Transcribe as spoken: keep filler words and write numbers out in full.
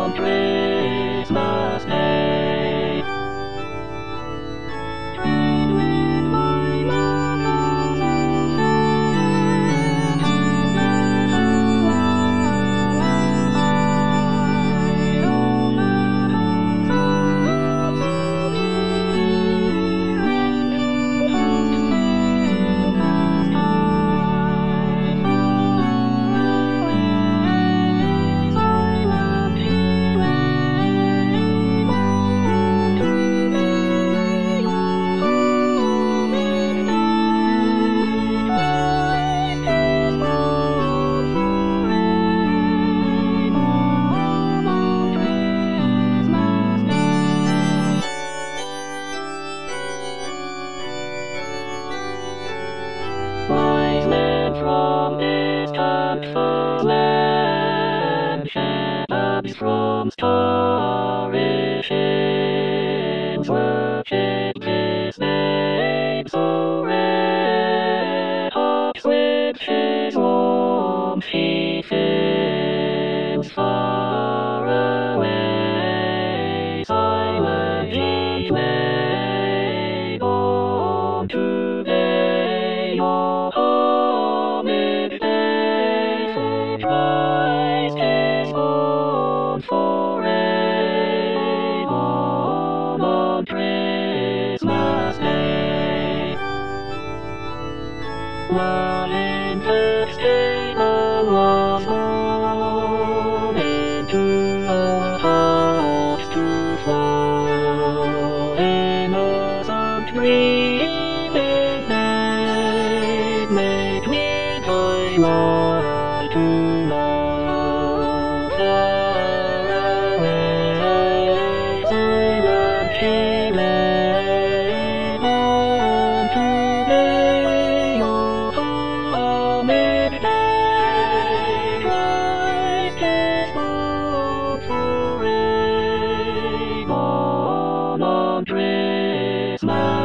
on Christmas Day. With my love Wise men from distant far land, shepherds from starry ships, worship this name so rare. Hearts with His warmth He fills, far away, silent He may born today. Your home is there, Christ is born forever on Christmas Day. While in the stable was born, into our hearts to flow, innocent dreaming babe, made with Thy love to love. Far away, silent She lay, born today. Your home is there, Christ is born forever on Christmas